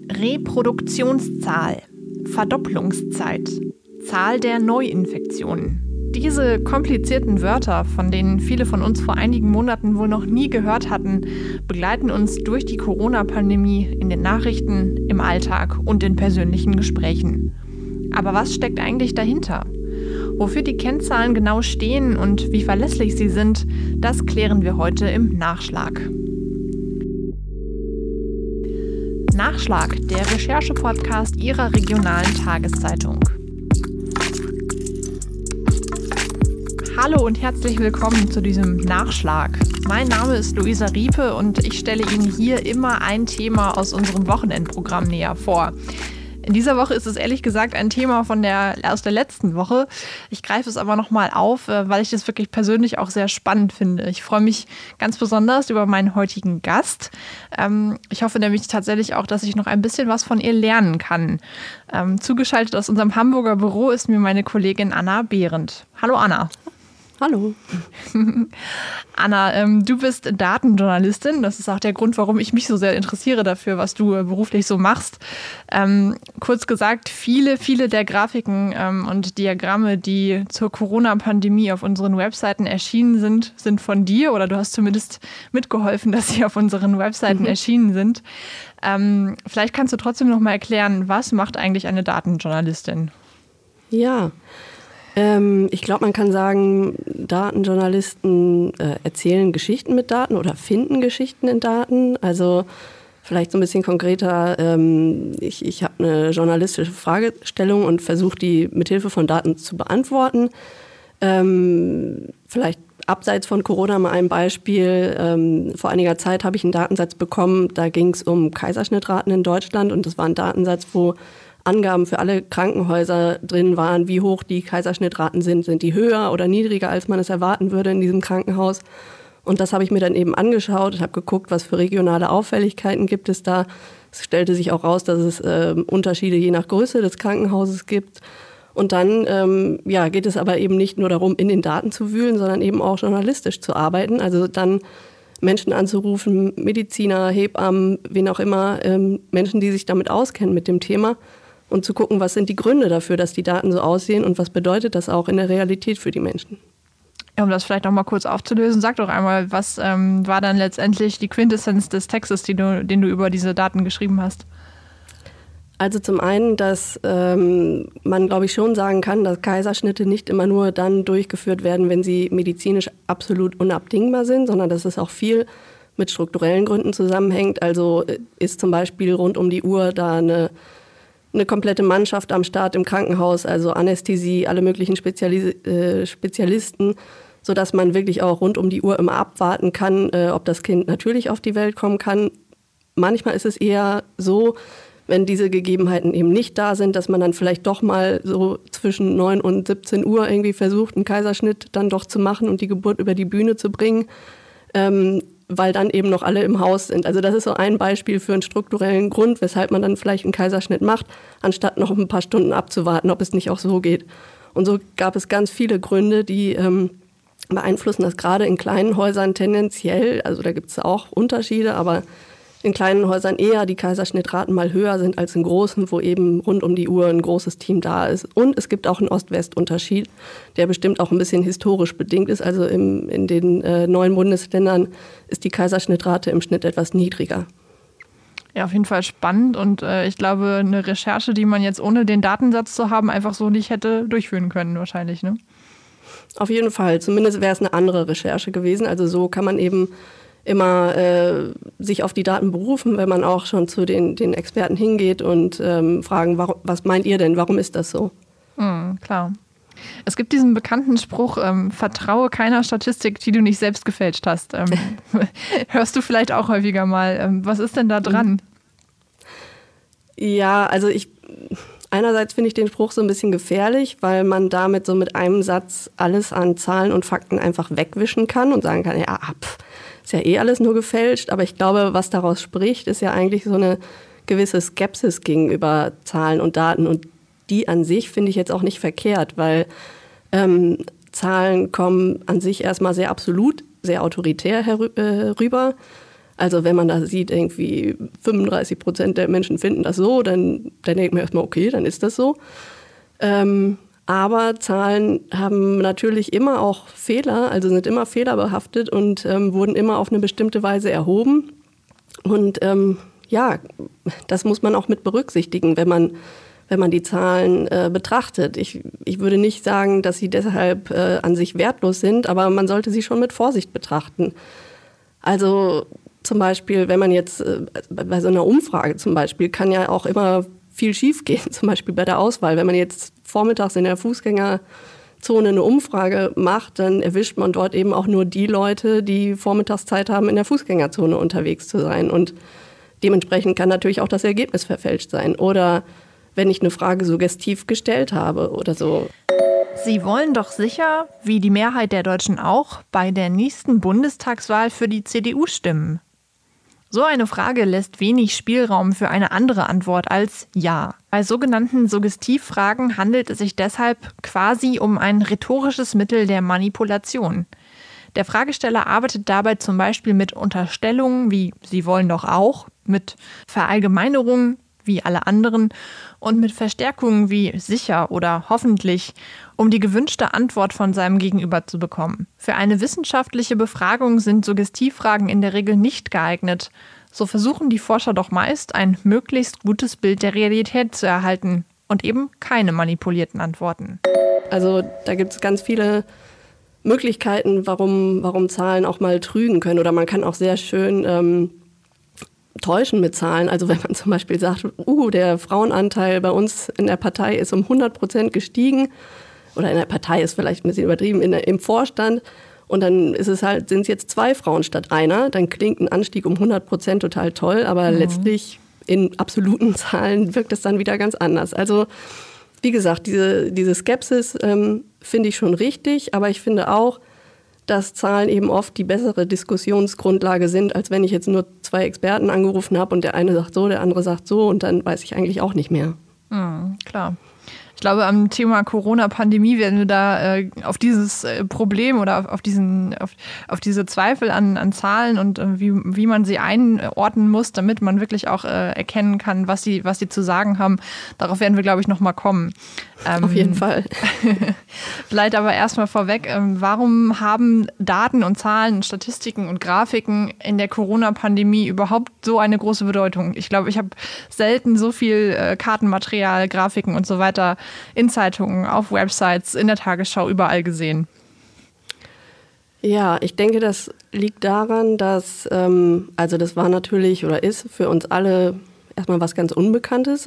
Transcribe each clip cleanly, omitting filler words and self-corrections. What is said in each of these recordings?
Reproduktionszahl, Verdopplungszeit, Zahl der Neuinfektionen. Diese komplizierten Wörter, von denen viele von uns vor einigen Monaten wohl noch nie gehört hatten, begleiten uns durch die Corona-Pandemie in den Nachrichten, im Alltag und in persönlichen Gesprächen. Aber was steckt eigentlich dahinter? Wofür die Kennzahlen genau stehen und wie verlässlich sie sind, das klären wir heute im Nachschlag. Nachschlag, der Recherche-Podcast Ihrer regionalen Tageszeitung. Hallo und herzlich willkommen zu diesem Nachschlag. Mein Name ist Luisa Riepe und ich stelle Ihnen hier immer ein Thema aus unserem Wochenendprogramm näher vor. In dieser Woche ist es ehrlich gesagt ein Thema aus der letzten Woche. Ich greife es aber nochmal auf, weil ich das wirklich persönlich auch sehr spannend finde. Ich freue mich ganz besonders über meinen heutigen Gast. Ich hoffe nämlich tatsächlich auch, dass ich noch ein bisschen was von ihr lernen kann. Zugeschaltet aus unserem Hamburger Büro ist mir meine Kollegin Anna Behrendt. Hallo Anna. Hallo. Anna, du bist Datenjournalistin. Das ist auch der Grund, warum ich mich so sehr interessiere dafür, was du beruflich so machst. Kurz gesagt, viele der Grafiken und Diagramme, die zur Corona-Pandemie auf unseren Webseiten erschienen sind von dir. Oder du hast zumindest mitgeholfen, dass sie auf unseren Webseiten erschienen sind. Vielleicht kannst du trotzdem noch mal erklären, was macht eigentlich eine Datenjournalistin? Ja, ich glaube, man kann sagen, Datenjournalisten erzählen Geschichten mit Daten oder finden Geschichten in Daten. Also vielleicht so ein bisschen konkreter, ich habe eine journalistische Fragestellung und versuche die mithilfe von Daten zu beantworten. Vielleicht abseits von Corona mal ein Beispiel. Vor einiger Zeit habe ich einen Datensatz bekommen, da ging es um Kaiserschnittraten in Deutschland und das war ein Datensatz, wo Angaben für alle Krankenhäuser drin waren, wie hoch die Kaiserschnittraten sind. Sind die höher oder niedriger, als man es erwarten würde in diesem Krankenhaus? Und das habe ich mir dann eben angeschaut und habe geguckt, was für regionale Auffälligkeiten gibt es da. Es stellte sich auch raus, dass es Unterschiede je nach Größe des Krankenhauses gibt. Und dann geht es aber eben nicht nur darum, in den Daten zu wühlen, sondern eben auch journalistisch zu arbeiten. Also dann Menschen anzurufen, Mediziner, Hebammen, wen auch immer, Menschen, die sich damit auskennen mit dem Thema. Und zu gucken, was sind die Gründe dafür, dass die Daten so aussehen und was bedeutet das auch in der Realität für die Menschen. Ja, um das vielleicht noch mal kurz aufzulösen, sag doch einmal, was war dann letztendlich die Quintessenz des Textes, den du über diese Daten geschrieben hast? Also zum einen, dass man, glaube ich, schon sagen kann, dass Kaiserschnitte nicht immer nur dann durchgeführt werden, wenn sie medizinisch absolut unabdingbar sind, sondern dass es auch viel mit strukturellen Gründen zusammenhängt. Also ist zum Beispiel rund um die Uhr da eine komplette Mannschaft am Start im Krankenhaus, also Anästhesie, alle möglichen Spezialisten, sodass man wirklich auch rund um die Uhr immer abwarten kann, ob das Kind natürlich auf die Welt kommen kann. Manchmal ist es eher so, wenn diese Gegebenheiten eben nicht da sind, dass man dann vielleicht doch mal so zwischen 9 und 17 Uhr irgendwie versucht, einen Kaiserschnitt dann doch zu machen und die Geburt über die Bühne zu bringen, weil dann eben noch alle im Haus sind. Also das ist so ein Beispiel für einen strukturellen Grund, weshalb man dann vielleicht einen Kaiserschnitt macht, anstatt noch ein paar Stunden abzuwarten, ob es nicht auch so geht. Und so gab es ganz viele Gründe, die beeinflussen das gerade in kleinen Häusern tendenziell, also da gibt es auch Unterschiede, aber in kleinen Häusern eher die Kaiserschnittraten mal höher sind als in großen, wo eben rund um die Uhr ein großes Team da ist. Und es gibt auch einen Ost-West-Unterschied, der bestimmt auch ein bisschen historisch bedingt ist. Also in den 9 Bundesländern ist die Kaiserschnittrate im Schnitt etwas niedriger. Ja, auf jeden Fall spannend und ich glaube, eine Recherche, die man jetzt ohne den Datensatz zu haben, einfach so nicht hätte durchführen können wahrscheinlich, ne? Auf jeden Fall. Zumindest wäre es eine andere Recherche gewesen. Also so kann man eben immer sich auf die Daten berufen, wenn man auch schon zu den Experten hingeht und fragen, was meint ihr denn, warum ist das so? Klar. Es gibt diesen bekannten Spruch, vertraue keiner Statistik, die du nicht selbst gefälscht hast. Hörst du vielleicht auch häufiger mal. Was ist denn da dran? Ja, also einerseits finde ich den Spruch so ein bisschen gefährlich, weil man damit so mit einem Satz alles an Zahlen und Fakten einfach wegwischen kann und sagen kann, ja, ist ja eh alles nur gefälscht. Aber ich glaube, was daraus spricht, ist ja eigentlich so eine gewisse Skepsis gegenüber Zahlen und Daten. Und die an sich finde ich jetzt auch nicht verkehrt, weil Zahlen kommen an sich erstmal sehr absolut, sehr autoritär herüber. Also wenn man da sieht, irgendwie 35% der Menschen finden das so, dann denkt man erstmal, okay, dann ist das so. Aber Zahlen haben natürlich immer auch Fehler, also sind immer fehlerbehaftet und wurden immer auf eine bestimmte Weise erhoben. Und das muss man auch mit berücksichtigen, wenn man die Zahlen betrachtet. Ich würde nicht sagen, dass sie deshalb an sich wertlos sind, aber man sollte sie schon mit Vorsicht betrachten. Also zum Beispiel, wenn man jetzt bei so einer Umfrage zum Beispiel, kann ja auch immer viel schief gehen, zum Beispiel bei der Auswahl. Wenn man jetzt vormittags in der Fußgängerzone eine Umfrage macht, dann erwischt man dort eben auch nur die Leute, die vormittags Zeit haben, in der Fußgängerzone unterwegs zu sein. Und dementsprechend kann natürlich auch das Ergebnis verfälscht sein. Oder wenn ich eine Frage suggestiv gestellt habe oder so. Sie wollen doch sicher, wie die Mehrheit der Deutschen auch, bei der nächsten Bundestagswahl für die CDU stimmen. So eine Frage lässt wenig Spielraum für eine andere Antwort als Ja. Bei sogenannten Suggestivfragen handelt es sich deshalb quasi um ein rhetorisches Mittel der Manipulation. Der Fragesteller arbeitet dabei zum Beispiel mit Unterstellungen wie „Sie wollen doch auch", mit Verallgemeinerungen wie alle anderen und mit Verstärkungen wie sicher oder hoffentlich, um die gewünschte Antwort von seinem Gegenüber zu bekommen. Für eine wissenschaftliche Befragung sind Suggestivfragen in der Regel nicht geeignet. So versuchen die Forscher doch meist, ein möglichst gutes Bild der Realität zu erhalten und eben keine manipulierten Antworten. Also da gibt es ganz viele Möglichkeiten, warum Zahlen auch mal trügen können. Oder man kann auch sehr schön täuschen mit Zahlen. Also wenn man zum Beispiel sagt, der Frauenanteil bei uns in der Partei ist um 100% gestiegen, oder in der Partei ist vielleicht ein bisschen übertrieben, im Vorstand, und dann sind es jetzt 2 Frauen statt einer, dann klingt ein Anstieg um 100% total toll, aber letztlich in absoluten Zahlen wirkt es dann wieder ganz anders. Also wie gesagt, diese Skepsis finde ich schon richtig, aber ich finde auch, dass Zahlen eben oft die bessere Diskussionsgrundlage sind, als wenn ich jetzt nur 2 Experten angerufen habe und der eine sagt so, der andere sagt so und dann weiß ich eigentlich auch nicht mehr. Klar. Ich glaube, am Thema Corona-Pandemie werden wir da auf dieses Problem oder auf diese Zweifel an Zahlen und wie man sie einordnen muss, damit man wirklich auch erkennen kann, was sie zu sagen haben. Darauf werden wir, glaube ich, noch mal kommen. Auf jeden Fall. Vielleicht aber erstmal vorweg, warum haben Daten und Zahlen, Statistiken und Grafiken in der Corona-Pandemie überhaupt so eine große Bedeutung? Ich glaube, ich habe selten so viel Kartenmaterial, Grafiken und so weiter in Zeitungen, auf Websites, in der Tagesschau, überall gesehen. Ja, ich denke, das liegt daran, dass, das war natürlich oder ist für uns alle erstmal was ganz Unbekanntes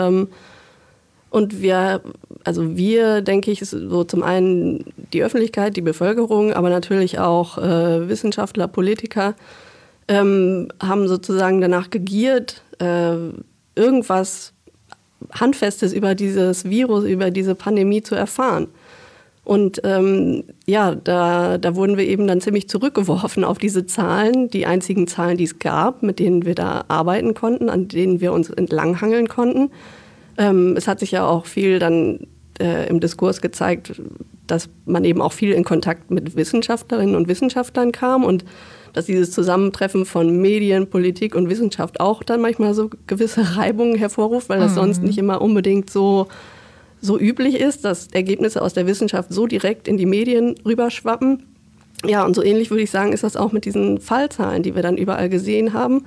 und wir, denke ich, ist so zum einen die Öffentlichkeit, die Bevölkerung, aber natürlich auch Wissenschaftler, Politiker, haben sozusagen danach gegiert, irgendwas Handfestes über dieses Virus, über diese Pandemie zu erfahren. Und da wurden wir eben dann ziemlich zurückgeworfen auf diese Zahlen, die einzigen Zahlen, die es gab, mit denen wir da arbeiten konnten, an denen wir uns entlanghangeln konnten. Es hat sich ja auch viel dann im Diskurs gezeigt, dass man eben auch viel in Kontakt mit Wissenschaftlerinnen und Wissenschaftlern kam und dass dieses Zusammentreffen von Medien, Politik und Wissenschaft auch dann manchmal so gewisse Reibungen hervorruft, weil das sonst nicht immer unbedingt so üblich ist, dass Ergebnisse aus der Wissenschaft so direkt in die Medien rüberschwappen. Ja, und so ähnlich würde ich sagen, ist das auch mit diesen Fallzahlen, die wir dann überall gesehen haben.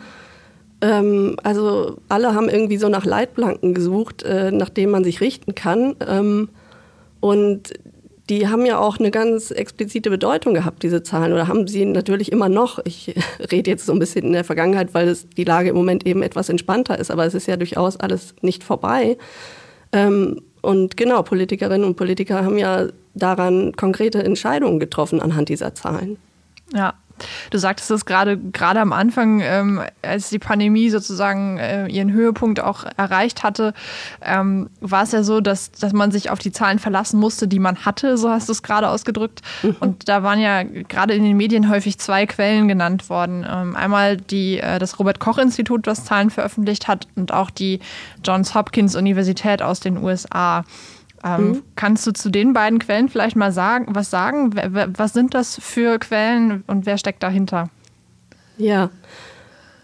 Alle haben irgendwie so nach Leitplanken gesucht, nach denen man sich richten kann. Und die haben ja auch eine ganz explizite Bedeutung gehabt, diese Zahlen, oder haben sie natürlich immer noch. Ich rede jetzt so ein bisschen in der Vergangenheit, weil die Lage im Moment eben etwas entspannter ist, aber es ist ja durchaus alles nicht vorbei. Und genau, Politikerinnen und Politiker haben ja daran konkrete Entscheidungen getroffen anhand dieser Zahlen. Ja. Du sagtest es gerade am Anfang, als die Pandemie sozusagen ihren Höhepunkt auch erreicht hatte, war es ja so, dass man sich auf die Zahlen verlassen musste, die man hatte, so hast du es gerade ausgedrückt. Und da waren ja gerade in den Medien häufig 2 Quellen genannt worden. Einmal das Robert-Koch-Institut, das Zahlen veröffentlicht hat, und auch die Johns Hopkins Universität aus den USA. Kannst du zu den beiden Quellen vielleicht mal was sagen? Was sind das für Quellen und wer steckt dahinter? Ja,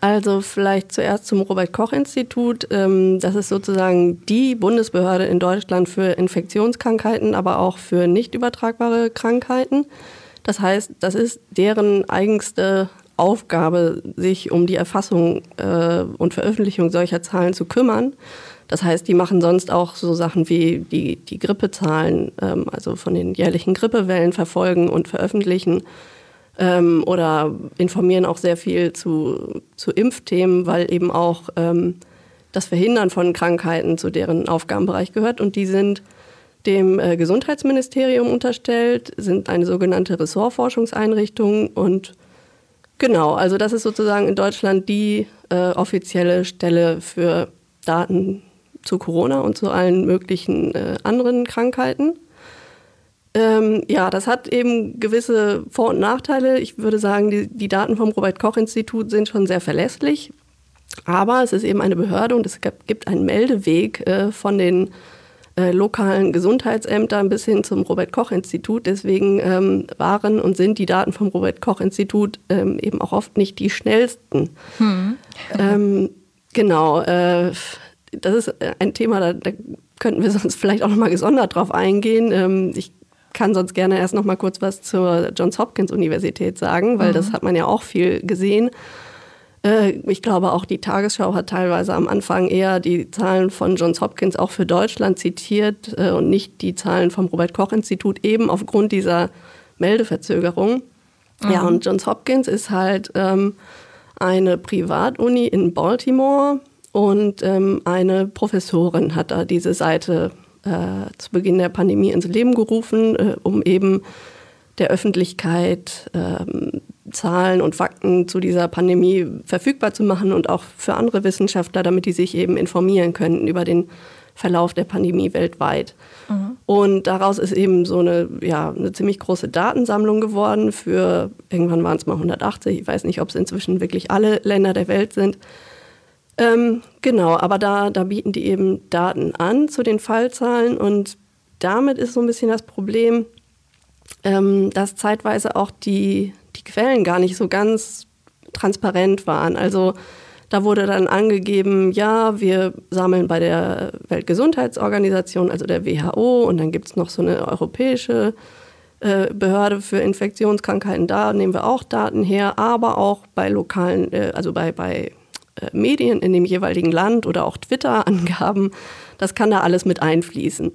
Also vielleicht zuerst zum Robert-Koch-Institut. Das ist sozusagen die Bundesbehörde in Deutschland für Infektionskrankheiten, aber auch für nicht übertragbare Krankheiten. Das heißt, das ist deren eigenste Aufgabe, sich um die Erfassung und Veröffentlichung solcher Zahlen zu kümmern. Das heißt, die machen sonst auch so Sachen wie die Grippezahlen, also von den jährlichen Grippewellen verfolgen und veröffentlichen. Oder informieren auch sehr viel zu Impfthemen, weil eben auch das Verhindern von Krankheiten zu deren Aufgabenbereich gehört. Und die sind dem Gesundheitsministerium unterstellt, sind eine sogenannte Ressortforschungseinrichtung. Und genau, also das ist sozusagen in Deutschland die offizielle Stelle für Daten zu Corona und zu allen möglichen anderen Krankheiten. Ja, das hat eben gewisse Vor- und Nachteile. Ich würde sagen, die Daten vom Robert-Koch-Institut sind schon sehr verlässlich. Aber es ist eben eine Behörde und es gibt einen Meldeweg von den lokalen Gesundheitsämtern bis hin zum Robert-Koch-Institut. Deswegen waren und sind die Daten vom Robert-Koch-Institut eben auch oft nicht die schnellsten. Genau, das ist ein Thema, da könnten wir sonst vielleicht auch nochmal gesondert drauf eingehen. Ich kann sonst gerne erst noch mal kurz was zur Johns Hopkins Universität sagen, weil das hat man ja auch viel gesehen. Ich glaube, auch die Tagesschau hat teilweise am Anfang eher die Zahlen von Johns Hopkins auch für Deutschland zitiert und nicht die Zahlen vom Robert-Koch-Institut, eben aufgrund dieser Meldeverzögerung. Ja, und Johns Hopkins ist halt eine Privatuni in Baltimore und eine Professorin hat da diese Seite zu Beginn der Pandemie ins Leben gerufen, um eben der Öffentlichkeit Zahlen und Fakten zu dieser Pandemie verfügbar zu machen und auch für andere Wissenschaftler, damit die sich eben informieren können über den Verlauf der Pandemie weltweit. Und daraus ist eben so eine ziemlich große Datensammlung geworden für, irgendwann waren es mal 180, ich weiß nicht, ob es inzwischen wirklich alle Länder der Welt sind. Genau, aber da bieten die eben Daten an zu den Fallzahlen und damit ist so ein bisschen das Problem, dass zeitweise auch die Quellen gar nicht so ganz transparent waren. Also da wurde dann angegeben, ja, wir sammeln bei der Weltgesundheitsorganisation, also der WHO, und dann gibt es noch so eine europäische Behörde für Infektionskrankheiten, da nehmen wir auch Daten her, aber auch bei lokalen, also bei Medien in dem jeweiligen Land oder auch Twitter-Angaben, das kann da alles mit einfließen.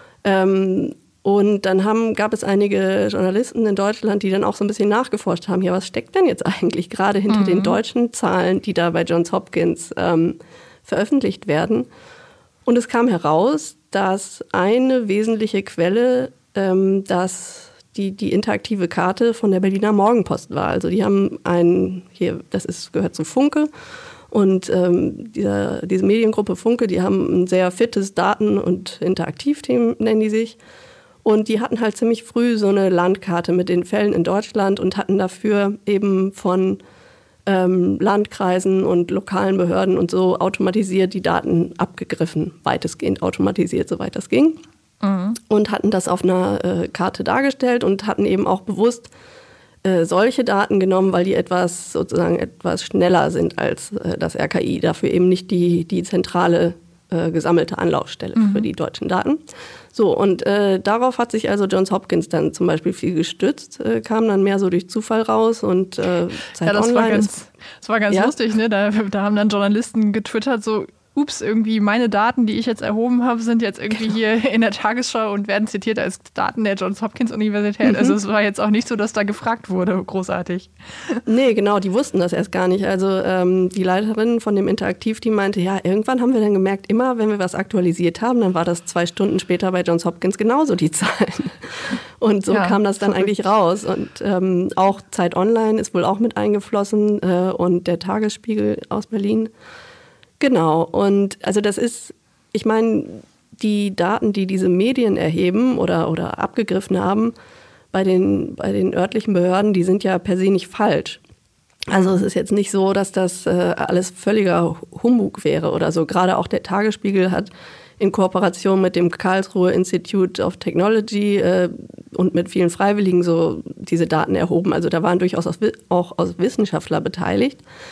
Und dann gab es einige Journalisten in Deutschland, die dann auch so ein bisschen nachgeforscht haben, ja, was steckt denn jetzt eigentlich gerade hinter den deutschen Zahlen, die da bei Johns Hopkins veröffentlicht werden? Und es kam heraus, dass eine wesentliche Quelle dass die interaktive Karte von der Berliner Morgenpost war. Also die haben gehört zu Funke. Und diese Mediengruppe Funke, die haben ein sehr fittes Daten- und Interaktivteam, nennen die sich. Und die hatten halt ziemlich früh so eine Landkarte mit den Fällen in Deutschland und hatten dafür eben von Landkreisen und lokalen Behörden und so automatisiert die Daten abgegriffen, weitestgehend automatisiert, soweit das ging. Und hatten das auf einer Karte dargestellt und hatten eben auch bewusst solche Daten genommen, weil die etwas schneller sind als das RKI. Dafür eben nicht die zentrale gesammelte Anlaufstelle für die deutschen Daten. So, und darauf hat sich also Johns Hopkins dann zum Beispiel viel gestützt, kam dann mehr so durch Zufall raus und Zeit Online. Das war ganz lustig, ne? Da haben dann Journalisten getwittert, so, ups, irgendwie meine Daten, die ich jetzt erhoben habe, sind jetzt irgendwie hier in der Tagesschau und werden zitiert als Daten der Johns Hopkins Universität. Also es war jetzt auch nicht so, dass da gefragt wurde, großartig. Nee, genau, die wussten das erst gar nicht. Also die Leiterin von dem Interaktivteam meinte, ja, irgendwann haben wir dann gemerkt, immer wenn wir was aktualisiert haben, dann war das 2 Stunden später bei Johns Hopkins genauso die Zahlen. Und so kam das dann eigentlich raus. Und auch Zeit Online ist wohl auch mit eingeflossen und der Tagesspiegel aus Berlin. Genau, und also das ist, ich meine, die Daten, die diese Medien erheben oder abgegriffen haben, bei den örtlichen Behörden, die sind ja per se nicht falsch. Also es ist jetzt nicht so, dass das alles völliger Humbug wäre oder so. Gerade auch der Tagesspiegel hat in Kooperation mit dem Karlsruhe Institute of Technology und mit vielen Freiwilligen so diese Daten erhoben. Also da waren durchaus auch Wissenschaftler beteiligt.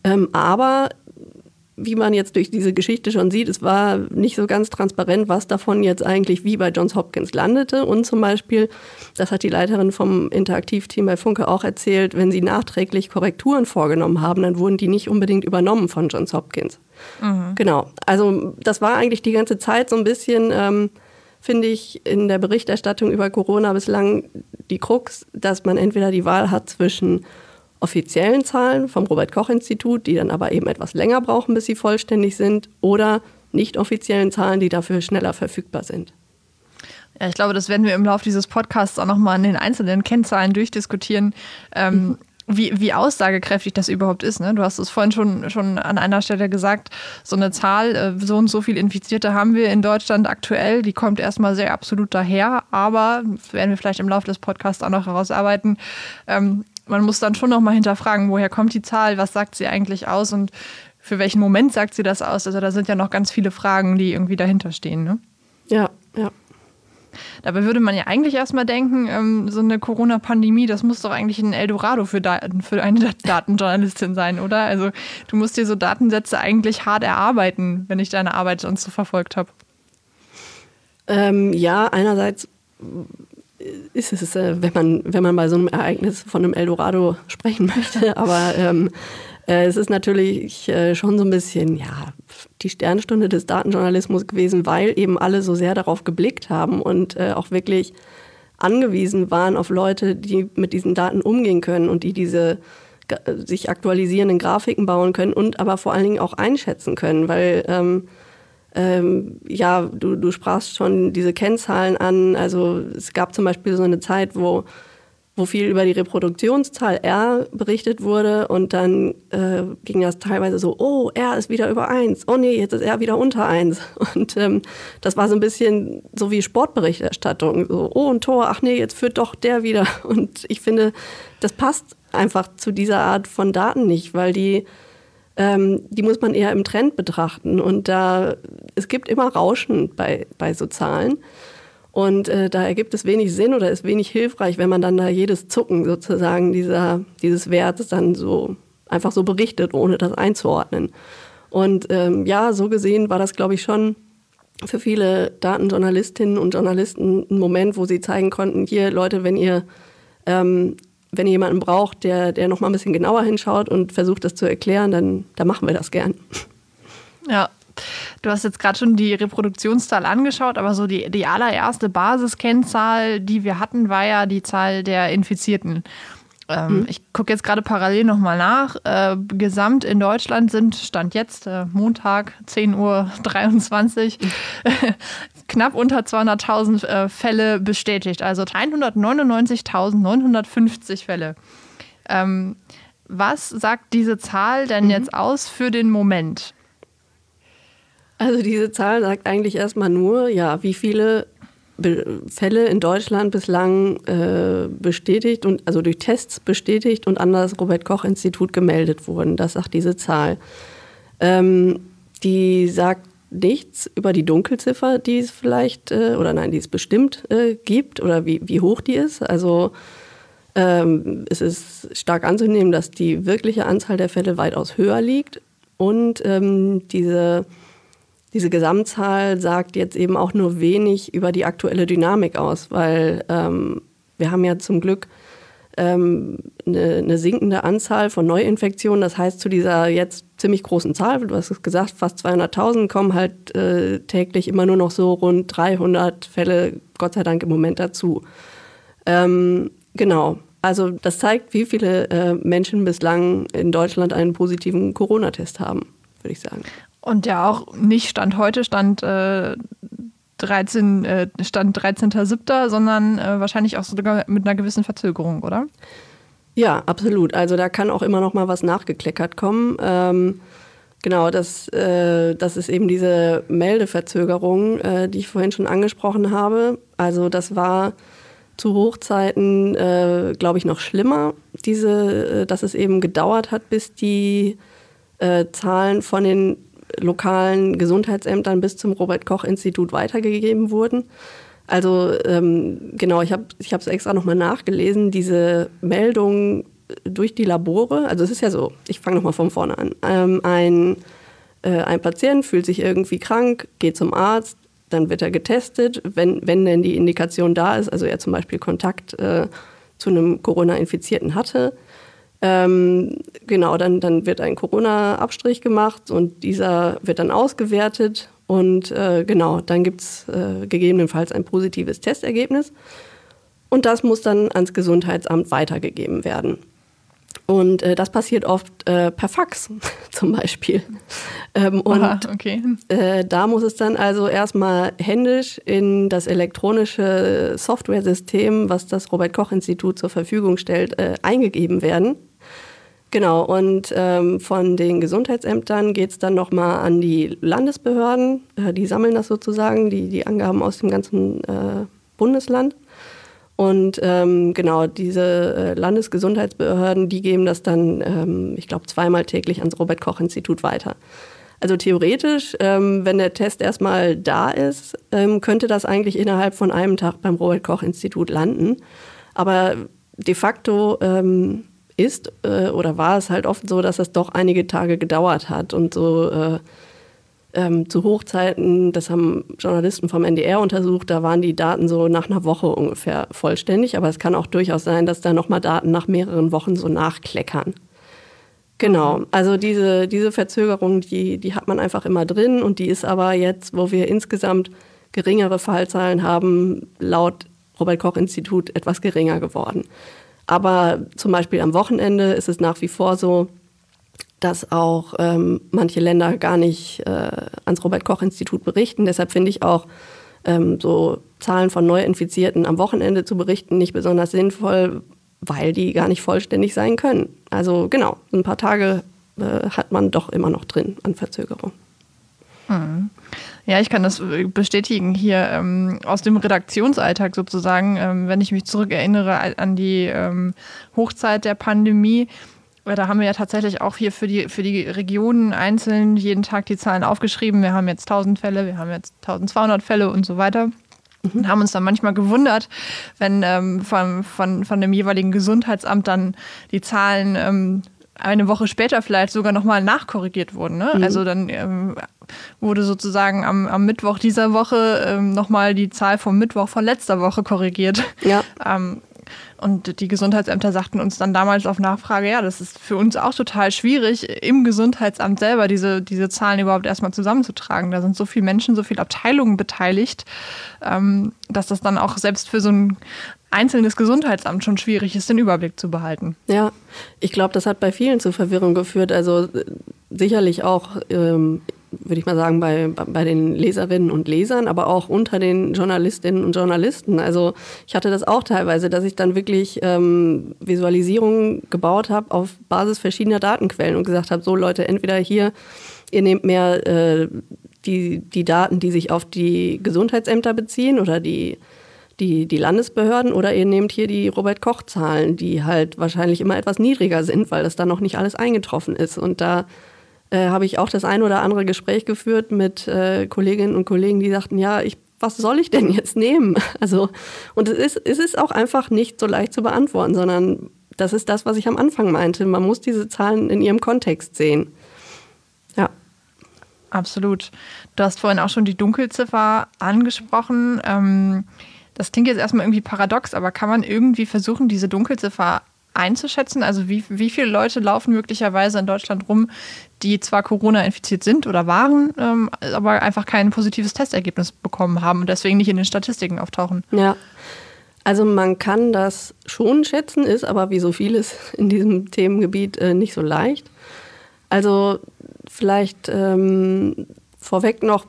Aber wie man jetzt durch diese Geschichte schon sieht, es war nicht so ganz transparent, was davon jetzt eigentlich wie bei Johns Hopkins landete. Und zum Beispiel, das hat die Leiterin vom Interaktivteam bei Funke auch erzählt, wenn sie nachträglich Korrekturen vorgenommen haben, dann wurden die nicht unbedingt übernommen von Johns Hopkins. Mhm. Genau, also das war eigentlich die ganze Zeit so ein bisschen, finde ich, in der Berichterstattung über Corona bislang die Krux, dass man entweder die Wahl hat zwischen offiziellen Zahlen vom Robert-Koch-Institut, die dann aber eben etwas länger brauchen, bis sie vollständig sind, oder nicht offiziellen Zahlen, die dafür schneller verfügbar sind. Ja, ich glaube, das werden wir im Laufe dieses Podcasts auch nochmal in den einzelnen Kennzahlen durchdiskutieren, wie aussagekräftig das überhaupt ist. Ne? Du hast es vorhin schon an einer Stelle gesagt, so eine Zahl, so und so viele Infizierte haben wir in Deutschland aktuell, die kommt erstmal sehr absolut daher, aber das werden wir vielleicht im Laufe des Podcasts auch noch herausarbeiten. Man muss dann schon noch mal hinterfragen, woher kommt die Zahl, was sagt sie eigentlich aus und für welchen Moment sagt sie das aus? Also da sind ja noch ganz viele Fragen, die irgendwie dahinter stehen. Ne? Ja. Dabei würde man ja eigentlich erstmal denken, so eine Corona-Pandemie, das muss doch eigentlich ein Eldorado für eine Datenjournalistin sein, oder? Also du musst dir so Datensätze eigentlich hart erarbeiten, wenn ich deine Arbeit sonst so verfolgt habe. Ja, einerseits ist es, wenn man bei so einem Ereignis von einem Eldorado sprechen möchte, aber es ist natürlich schon so ein bisschen, die Sternstunde des Datenjournalismus gewesen, weil eben alle so sehr darauf geblickt haben und auch wirklich angewiesen waren auf Leute, die mit diesen Daten umgehen können und die diese sich aktualisierenden Grafiken bauen können und aber vor allen Dingen auch einschätzen können, weil du sprachst schon diese Kennzahlen an. Also es gab zum Beispiel so eine Zeit, wo viel über die Reproduktionszahl R berichtet wurde und dann ging das teilweise so, oh, R ist wieder über 1, oh nee, jetzt ist R wieder unter 1. Und das war so ein bisschen so wie Sportberichterstattung, so, oh, ein Tor, ach nee, jetzt führt doch der wieder. Und ich finde, das passt einfach zu dieser Art von Daten nicht, weil die muss man eher im Trend betrachten. Und es gibt immer Rauschen bei so Zahlen. Und da ergibt es wenig Sinn oder ist wenig hilfreich, wenn man dann da jedes Zucken sozusagen dieses Wertes dann so einfach so berichtet, ohne das einzuordnen. Und so gesehen war das, glaube ich, schon für viele Datenjournalistinnen und Journalisten ein Moment, wo sie zeigen konnten, hier Leute, wenn ihr jemanden braucht, der noch mal ein bisschen genauer hinschaut und versucht, das zu erklären, dann machen wir das gern. Ja, du hast jetzt gerade schon die Reproduktionszahl angeschaut, aber so die allererste Basiskennzahl, die wir hatten, war ja die Zahl der Infizierten. Ich gucke jetzt gerade parallel nochmal nach. Gesamt in Deutschland sind, Stand jetzt, Montag, 10:23 Uhr, knapp unter 200.000 Fälle bestätigt. Also 199.950 Fälle. Was sagt diese Zahl denn jetzt aus für den Moment? Also diese Zahl sagt eigentlich erstmal nur, wie viele Fälle in Deutschland bislang bestätigt und also durch Tests bestätigt und an das Robert-Koch-Institut gemeldet wurden. Das sagt diese Zahl. Die sagt nichts über die Dunkelziffer, die es vielleicht die es bestimmt gibt oder wie hoch die ist. Also es ist stark anzunehmen, dass die wirkliche Anzahl der Fälle weitaus höher liegt und diese Gesamtzahl sagt jetzt eben auch nur wenig über die aktuelle Dynamik aus, weil wir haben ja zum Glück eine sinkende Anzahl von Neuinfektionen. Das heißt, zu dieser jetzt ziemlich großen Zahl, du hast es gesagt, fast 200.000, kommen halt täglich immer nur noch so rund 300 Fälle, Gott sei Dank im Moment dazu. Genau, also das zeigt, wie viele Menschen bislang in Deutschland einen positiven Corona-Test haben, würde ich sagen. Und ja auch nicht Stand heute, Stand 13.07., sondern wahrscheinlich auch sogar mit einer gewissen Verzögerung, oder? Ja, absolut. Also da kann auch immer noch mal was nachgekleckert kommen. Genau, das ist eben diese Meldeverzögerung, die ich vorhin schon angesprochen habe. Also das war zu Hochzeiten, glaube ich, noch schlimmer, dass es eben gedauert hat, bis die Zahlen von den lokalen Gesundheitsämtern bis zum Robert-Koch-Institut weitergegeben wurden. Also genau, ich habe es extra nochmal nachgelesen. Diese Meldungen durch die Labore, also es ist ja so, ich fange nochmal von vorne an, ein Patient fühlt sich irgendwie krank, geht zum Arzt, dann wird er getestet, wenn denn die Indikation da ist, also er zum Beispiel Kontakt zu einem Corona-Infizierten hatte. Genau, dann wird ein Corona-Abstrich gemacht und dieser wird dann ausgewertet und genau, dann gibt es gegebenenfalls ein positives Testergebnis und das muss dann ans Gesundheitsamt weitergegeben werden. Und das passiert oft per Fax zum Beispiel. Okay. Da muss es dann also erstmal händisch in das elektronische Softwaresystem, was das Robert-Koch-Institut zur Verfügung stellt, eingegeben werden. Genau, und von den Gesundheitsämtern geht es dann nochmal an die Landesbehörden. Die sammeln das sozusagen, die Angaben aus dem ganzen Bundesland. Und genau, diese Landesgesundheitsbehörden, die geben das dann, ich glaube, 2-mal täglich ans Robert-Koch-Institut weiter. Also theoretisch, wenn der Test erstmal da ist, könnte das eigentlich innerhalb von einem Tag beim Robert-Koch-Institut landen. Aber de facto ist oder war es halt oft so, dass das doch einige Tage gedauert hat. Und so zu Hochzeiten, das haben Journalisten vom NDR untersucht, da waren die Daten so nach einer Woche ungefähr vollständig. Aber es kann auch durchaus sein, dass da nochmal Daten nach mehreren Wochen so nachkleckern. Genau, also diese Verzögerung, die hat man einfach immer drin und die ist aber jetzt, wo wir insgesamt geringere Fallzahlen haben, laut Robert-Koch-Institut etwas geringer geworden. Aber zum Beispiel am Wochenende ist es nach wie vor so, dass auch manche Länder gar nicht ans Robert-Koch-Institut berichten. Deshalb finde ich auch so Zahlen von Neuinfizierten am Wochenende zu berichten nicht besonders sinnvoll, weil die gar nicht vollständig sein können. Also genau, ein paar Tage hat man doch immer noch drin an Verzögerung. Ja, ich kann das bestätigen hier aus dem Redaktionsalltag sozusagen, wenn ich mich zurückerinnere an die Hochzeit der Pandemie. Da haben wir ja tatsächlich auch hier für die Regionen einzeln jeden Tag die Zahlen aufgeschrieben. Wir haben jetzt 1000 Fälle, wir haben jetzt 1200 Fälle und so weiter. Und haben uns dann manchmal gewundert, wenn von dem jeweiligen Gesundheitsamt dann die Zahlen eine Woche später vielleicht sogar nochmal nachkorrigiert wurden. Ne? Also dann wurde sozusagen am Mittwoch dieser Woche nochmal die Zahl vom Mittwoch von letzter Woche korrigiert. Ja. Und die Gesundheitsämter sagten uns dann damals auf Nachfrage, ja, das ist für uns auch total schwierig, im Gesundheitsamt selber diese Zahlen überhaupt erstmal zusammenzutragen. Da sind so viele Menschen, so viele Abteilungen beteiligt, dass das dann auch selbst für so ein einzelnes Gesundheitsamt schon schwierig ist, den Überblick zu behalten. Ja, ich glaube, das hat bei vielen zu Verwirrung geführt. Also sicherlich auch, würde ich mal sagen, bei den Leserinnen und Lesern, aber auch unter den Journalistinnen und Journalisten. Also ich hatte das auch teilweise, dass ich dann wirklich Visualisierungen gebaut habe auf Basis verschiedener Datenquellen und gesagt habe, so Leute, entweder hier, ihr nehmt mehr die Daten, die sich auf die Gesundheitsämter beziehen oder die Landesbehörden, oder ihr nehmt hier die Robert-Koch-Zahlen, die halt wahrscheinlich immer etwas niedriger sind, weil das da noch nicht alles eingetroffen ist. Und da habe ich auch das ein oder andere Gespräch geführt mit Kolleginnen und Kollegen, die sagten, ja, was soll ich denn jetzt nehmen? Also, und es ist auch einfach nicht so leicht zu beantworten, sondern das ist das, was ich am Anfang meinte. Man muss diese Zahlen in ihrem Kontext sehen. Ja. Absolut. Du hast vorhin auch schon die Dunkelziffer angesprochen. Das klingt jetzt erstmal irgendwie paradox, aber kann man irgendwie versuchen, diese Dunkelziffer einzuschätzen? Also wie viele Leute laufen möglicherweise in Deutschland rum, die zwar Corona-infiziert sind oder waren, aber einfach kein positives Testergebnis bekommen haben und deswegen nicht in den Statistiken auftauchen? Ja, also man kann das schon schätzen, ist aber wie so vieles in diesem Themengebiet nicht so leicht. Also vielleicht vorweg noch,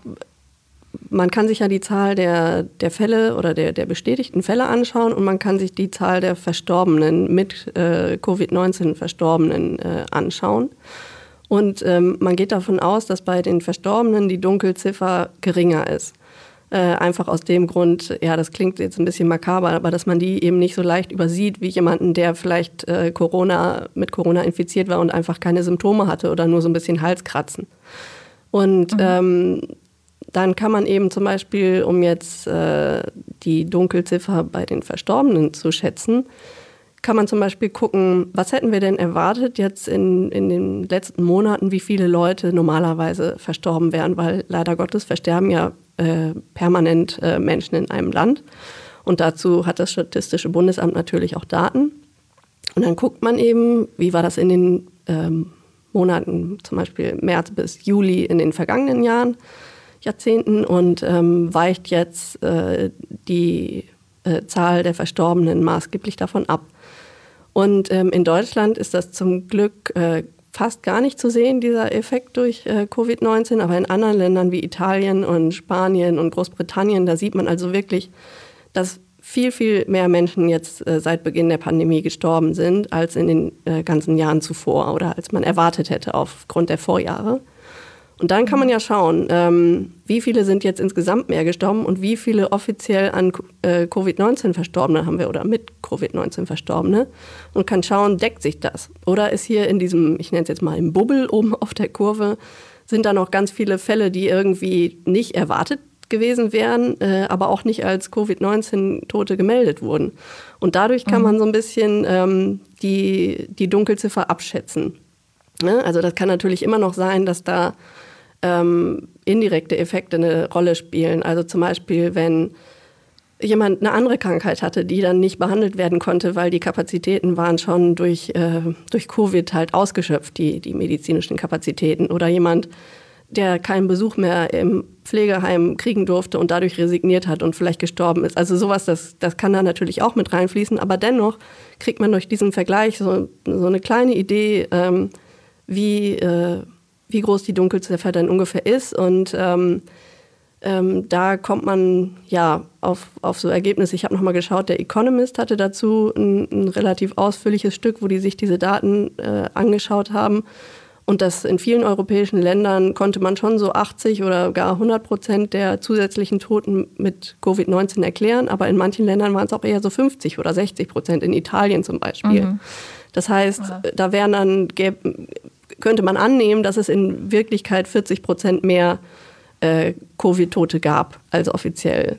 man kann sich ja die Zahl der Fälle oder der bestätigten Fälle anschauen und man kann sich die Zahl der Verstorbenen mit Covid-19 Verstorbenen anschauen. Und man geht davon aus, dass bei den Verstorbenen die Dunkelziffer geringer ist. Einfach aus dem Grund, ja, das klingt jetzt ein bisschen makaber, aber dass man die eben nicht so leicht übersieht wie jemanden, der vielleicht mit Corona infiziert war und einfach keine Symptome hatte oder nur so ein bisschen Halskratzen. Und dann kann man eben zum Beispiel, um jetzt die Dunkelziffer bei den Verstorbenen zu schätzen, kann man zum Beispiel gucken, was hätten wir denn erwartet jetzt in den letzten Monaten, wie viele Leute normalerweise verstorben wären, weil leider Gottes versterben ja permanent Menschen in einem Land. Und dazu hat das Statistische Bundesamt natürlich auch Daten. Und dann guckt man eben, wie war das in den Monaten, zum Beispiel März bis Juli in den vergangenen Jahrzehnten und weicht jetzt die Zahl der Verstorbenen maßgeblich davon ab. Und in Deutschland ist das zum Glück fast gar nicht zu sehen, dieser Effekt durch Covid-19. Aber in anderen Ländern wie Italien und Spanien und Großbritannien, da sieht man also wirklich, dass viel, viel mehr Menschen jetzt seit Beginn der Pandemie gestorben sind, als in den ganzen Jahren zuvor oder als man erwartet hätte aufgrund der Vorjahre. Und dann kann man ja schauen, wie viele sind jetzt insgesamt mehr gestorben und wie viele offiziell an Covid-19 Verstorbene haben wir oder mit Covid-19 Verstorbene und kann schauen, deckt sich das? Oder ist hier in diesem, ich nenne es jetzt mal im Bubble oben auf der Kurve, sind da noch ganz viele Fälle, die irgendwie nicht erwartet gewesen wären, aber auch nicht als Covid-19-Tote gemeldet wurden. Und dadurch kann man so ein bisschen die Dunkelziffer abschätzen. Ne? Also das kann natürlich immer noch sein, dass da indirekte Effekte eine Rolle spielen. Also zum Beispiel, wenn jemand eine andere Krankheit hatte, die dann nicht behandelt werden konnte, weil die Kapazitäten waren schon durch Covid halt ausgeschöpft, die medizinischen Kapazitäten. Oder jemand, der keinen Besuch mehr im Pflegeheim kriegen durfte und dadurch resigniert hat und vielleicht gestorben ist. Also sowas, das kann da natürlich auch mit reinfließen. Aber dennoch kriegt man durch diesen Vergleich so eine kleine Idee, wie groß die Dunkelziffer dann ungefähr ist. Und da kommt man ja auf so Ergebnisse. Ich habe nochmal geschaut, der Economist hatte dazu ein relativ ausführliches Stück, wo die sich diese Daten angeschaut haben. Und das in vielen europäischen Ländern konnte man schon so 80 oder gar 100% der zusätzlichen Toten mit Covid-19 erklären. Aber in manchen Ländern waren es auch eher so 50 oder 60%, in Italien zum Beispiel. Das heißt, da wären dann könnte man annehmen, dass es in Wirklichkeit 40% mehr Covid-Tote gab, als offiziell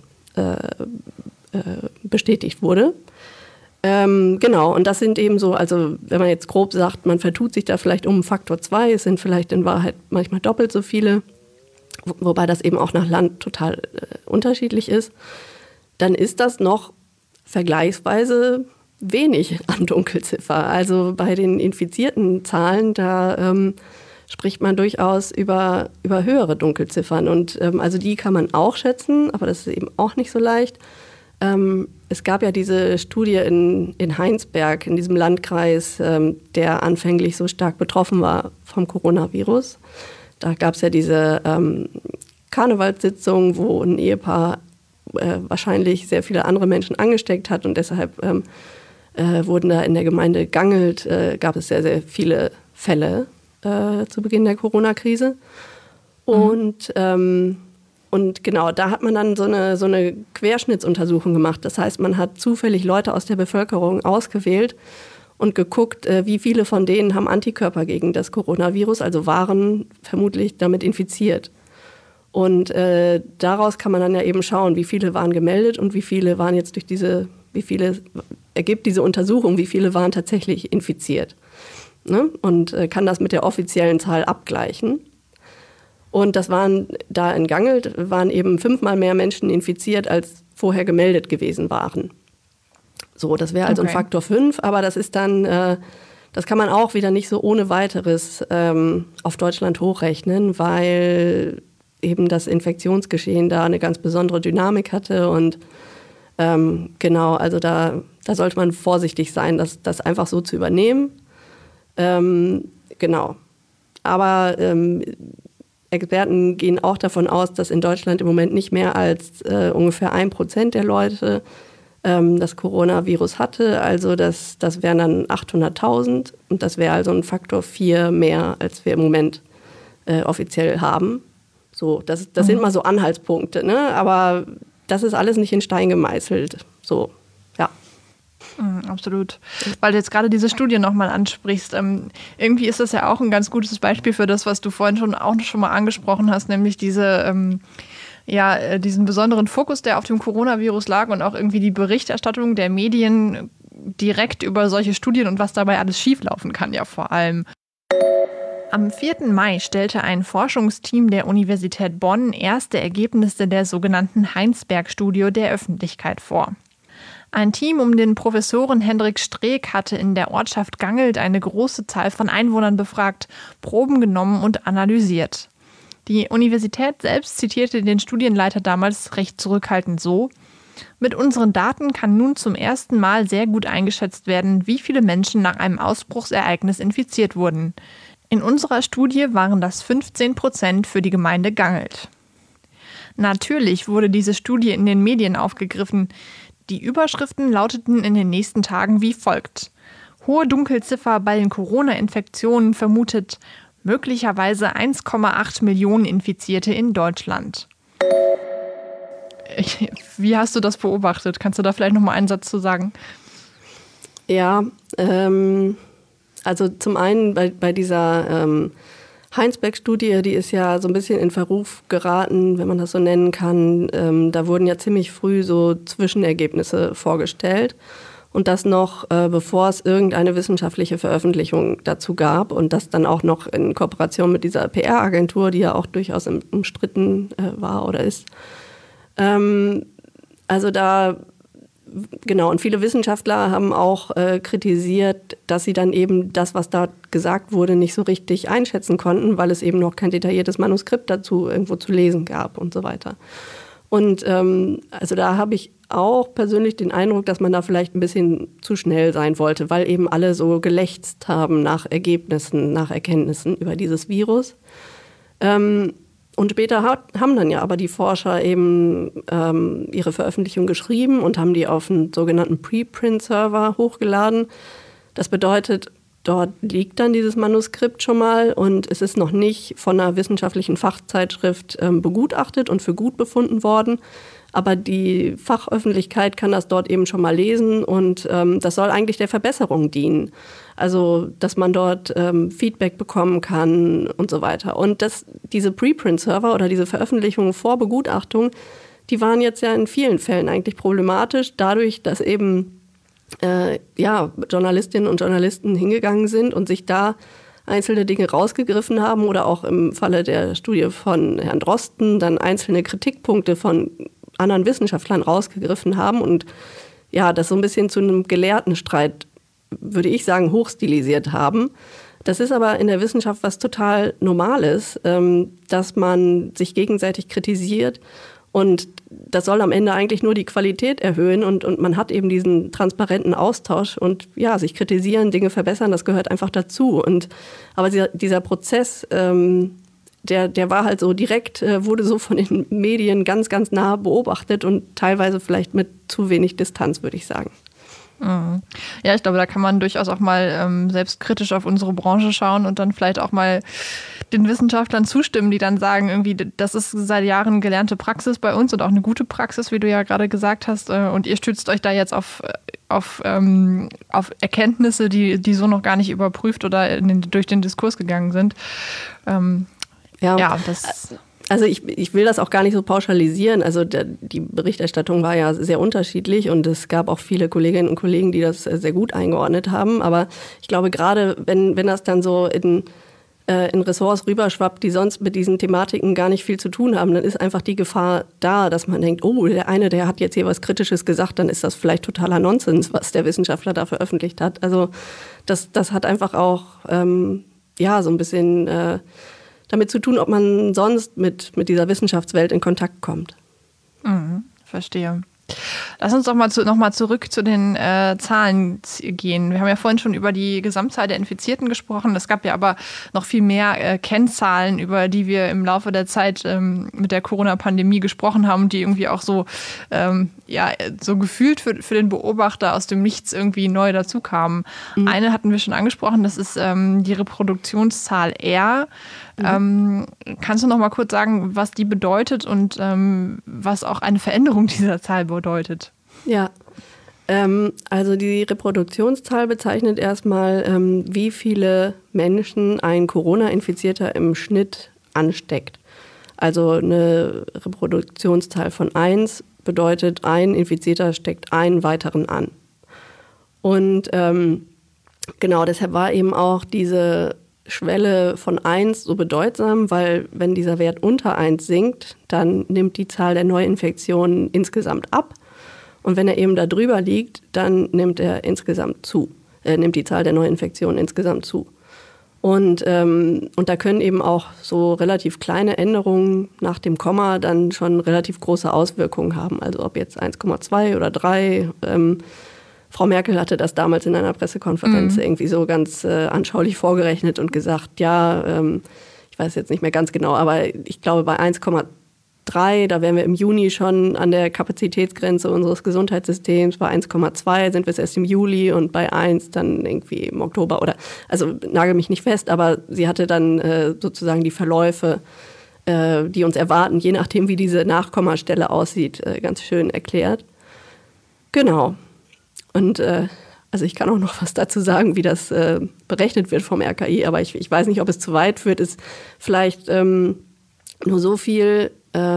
bestätigt wurde. Genau, und das sind eben so, also wenn man jetzt grob sagt, man vertut sich da vielleicht um Faktor 2, es sind vielleicht in Wahrheit manchmal doppelt so viele, wobei das eben auch nach Land total unterschiedlich ist, dann ist das noch vergleichsweise wenig an Dunkelziffer. Also bei den infizierten Zahlen, da spricht man durchaus über höhere Dunkelziffern. Und also die kann man auch schätzen, aber das ist eben auch nicht so leicht. Es gab ja diese Studie in Heinsberg, in diesem Landkreis, der anfänglich so stark betroffen war vom Coronavirus. Da gab es ja diese Karnevalssitzung, wo ein Ehepaar wahrscheinlich sehr viele andere Menschen angesteckt hat und deshalb wurden da in der Gemeinde Gangelt, gab es sehr, sehr viele Fälle zu Beginn der Corona-Krise. Und genau, da hat man dann so eine Querschnittsuntersuchung gemacht. Das heißt, man hat zufällig Leute aus der Bevölkerung ausgewählt und geguckt, wie viele von denen haben Antikörper gegen das Coronavirus, also waren vermutlich damit infiziert. Und daraus kann man dann ja eben schauen, wie viele waren gemeldet und wie viele waren jetzt wie viele ergibt diese Untersuchung, wie viele waren tatsächlich infiziert. Ne? Und kann das mit der offiziellen Zahl abgleichen. Und das waren da in Gangelt, waren eben 5-mal mehr Menschen infiziert, als vorher gemeldet gewesen waren. So, das wäre also ein Faktor 5, aber das ist dann, das kann man auch wieder nicht so ohne weiteres auf Deutschland hochrechnen, weil eben das Infektionsgeschehen da eine ganz besondere Dynamik hatte und genau, also da sollte man vorsichtig sein, das einfach so zu übernehmen. Genau. Aber Experten gehen auch davon aus, dass in Deutschland im Moment nicht mehr als ungefähr 1% der Leute das Coronavirus hatte. Also das wären dann 800.000 und das wäre also ein Faktor 4 mehr, als wir im Moment offiziell haben. So, das sind mal so Anhaltspunkte, ne? Aber das ist alles nicht in Stein gemeißelt. So, ja. Absolut. Weil du jetzt gerade diese Studie nochmal ansprichst. Irgendwie ist das ja auch ein ganz gutes Beispiel für das, was du vorhin schon mal angesprochen hast, nämlich diesen besonderen Fokus, der auf dem Coronavirus lag und auch irgendwie die Berichterstattung der Medien direkt über solche Studien und was dabei alles schieflaufen kann, ja vor allem. Am 4. Mai stellte ein Forschungsteam der Universität Bonn erste Ergebnisse der sogenannten Heinsberg-Studie der Öffentlichkeit vor. Ein Team um den Professoren Hendrik Streeck hatte in der Ortschaft Gangelt eine große Zahl von Einwohnern befragt, Proben genommen und analysiert. Die Universität selbst zitierte den Studienleiter damals recht zurückhaltend so: Mit unseren Daten kann nun zum ersten Mal sehr gut eingeschätzt werden, wie viele Menschen nach einem Ausbruchsereignis infiziert wurden. In unserer Studie waren das 15% für die Gemeinde Gangelt. Natürlich wurde diese Studie in den Medien aufgegriffen. Die Überschriften lauteten in den nächsten Tagen wie folgt: Hohe Dunkelziffer bei den Corona-Infektionen vermutet, möglicherweise 1,8 Millionen Infizierte in Deutschland. Wie hast du das beobachtet? Kannst du da vielleicht noch mal einen Satz zu sagen? Ja, also zum einen bei dieser Heinsberg-Studie, die ist ja so ein bisschen in Verruf geraten, wenn man das so nennen kann. Da wurden ja ziemlich früh so Zwischenergebnisse vorgestellt. Und das noch, bevor es irgendeine wissenschaftliche Veröffentlichung dazu gab. Und das dann auch noch in Kooperation mit dieser PR-Agentur, die ja auch durchaus umstritten war oder ist. Also da, genau, und viele Wissenschaftler haben auch kritisiert, dass sie dann eben das, was da gesagt wurde, nicht so richtig einschätzen konnten, weil es eben noch kein detailliertes Manuskript dazu irgendwo zu lesen gab und so weiter. Und also da habe ich auch persönlich den Eindruck, dass man da vielleicht ein bisschen zu schnell sein wollte, weil eben alle so gelächzt haben nach Ergebnissen, nach Erkenntnissen über dieses Virus. Und später haben dann ja aber die Forscher eben ihre Veröffentlichung geschrieben und haben die auf einen sogenannten Preprint-Server hochgeladen. Das bedeutet, dort liegt dann dieses Manuskript schon mal und es ist noch nicht von einer wissenschaftlichen Fachzeitschrift begutachtet und für gut befunden worden. Aber die Fachöffentlichkeit kann das dort eben schon mal lesen und das soll eigentlich der Verbesserung dienen. Also, dass man dort Feedback bekommen kann und so weiter. Und diese Preprint-Server oder diese Veröffentlichungen vor Begutachtung, die waren jetzt ja in vielen Fällen eigentlich problematisch, dadurch, dass eben Journalistinnen und Journalisten hingegangen sind und sich da einzelne Dinge rausgegriffen haben oder auch im Falle der Studie von Herrn Drosten dann einzelne Kritikpunkte von anderen Wissenschaftlern rausgegriffen haben und ja, das so ein bisschen zu einem Gelehrtenstreit, würde ich sagen, hochstilisiert haben. Das ist aber in der Wissenschaft was total Normales, dass man sich gegenseitig kritisiert und das soll am Ende eigentlich nur die Qualität erhöhen und man hat eben diesen transparenten Austausch und ja, sich kritisieren, Dinge verbessern, das gehört einfach dazu. Aber dieser Prozess, der war halt so direkt, wurde so von den Medien ganz, ganz nah beobachtet und teilweise vielleicht mit zu wenig Distanz, würde ich sagen. Ja, ich glaube, da kann man durchaus auch mal selbstkritisch auf unsere Branche schauen und dann vielleicht auch mal den Wissenschaftlern zustimmen, die dann sagen, irgendwie, das ist seit Jahren gelernte Praxis bei uns und auch eine gute Praxis, wie du ja gerade gesagt hast. Und ihr stützt euch da jetzt auf Erkenntnisse, die so noch gar nicht überprüft oder durch den Diskurs gegangen sind. Also ich will das auch gar nicht so pauschalisieren. Also die Berichterstattung war ja sehr unterschiedlich und es gab auch viele Kolleginnen und Kollegen, die das sehr gut eingeordnet haben. Aber ich glaube, gerade wenn das dann so in Ressorts rüberschwappt, die sonst mit diesen Thematiken gar nicht viel zu tun haben, dann ist einfach die Gefahr da, dass man denkt, oh, der hat jetzt hier was Kritisches gesagt, dann ist das vielleicht totaler Nonsens, was der Wissenschaftler da veröffentlicht hat. Also das hat einfach auch so ein bisschen damit zu tun, ob man sonst mit dieser Wissenschaftswelt in Kontakt kommt. Verstehe. Lass uns doch mal nochmal zurück zu den Zahlen gehen. Wir haben ja vorhin schon über die Gesamtzahl der Infizierten gesprochen. Es gab ja aber noch viel mehr Kennzahlen, über die wir im Laufe der Zeit mit der Corona-Pandemie gesprochen haben, die irgendwie auch so, so gefühlt für den Beobachter aus dem Nichts irgendwie neu dazu kamen. Eine hatten wir schon angesprochen, das ist die Reproduktionszahl R. Kannst du noch mal kurz sagen, was die bedeutet und was auch eine Veränderung dieser Zahl bedeutet? Ja, also die Reproduktionszahl bezeichnet erstmal, wie viele Menschen ein Corona-Infizierter im Schnitt ansteckt. Also eine Reproduktionszahl von 1 bedeutet, ein Infizierter steckt einen weiteren an. Und genau, deshalb war eben auch diese Schwelle von 1 so bedeutsam, weil wenn dieser Wert unter 1 sinkt, dann nimmt die Zahl der Neuinfektionen insgesamt ab. Und wenn er eben da drüber liegt, dann nimmt die Zahl der Neuinfektionen insgesamt zu. Und da können eben auch so relativ kleine Änderungen nach dem Komma dann schon relativ große Auswirkungen haben. Also ob jetzt 1,2 oder 3. Frau Merkel hatte das damals in einer Pressekonferenz irgendwie so ganz anschaulich vorgerechnet und gesagt, ja, ich weiß jetzt nicht mehr ganz genau, aber ich glaube bei 1,3, da wären wir im Juni schon an der Kapazitätsgrenze unseres Gesundheitssystems. Bei 1,2 sind wir es erst im Juli und bei 1 dann irgendwie im Oktober also nagel mich nicht fest, aber sie hatte dann sozusagen die Verläufe, die uns erwarten, je nachdem wie diese Nachkommastelle aussieht, ganz schön erklärt. Genau. Und also ich kann auch noch was dazu sagen, wie das berechnet wird vom RKI, aber ich weiß nicht, ob es zu weit führt, ist vielleicht nur so viel.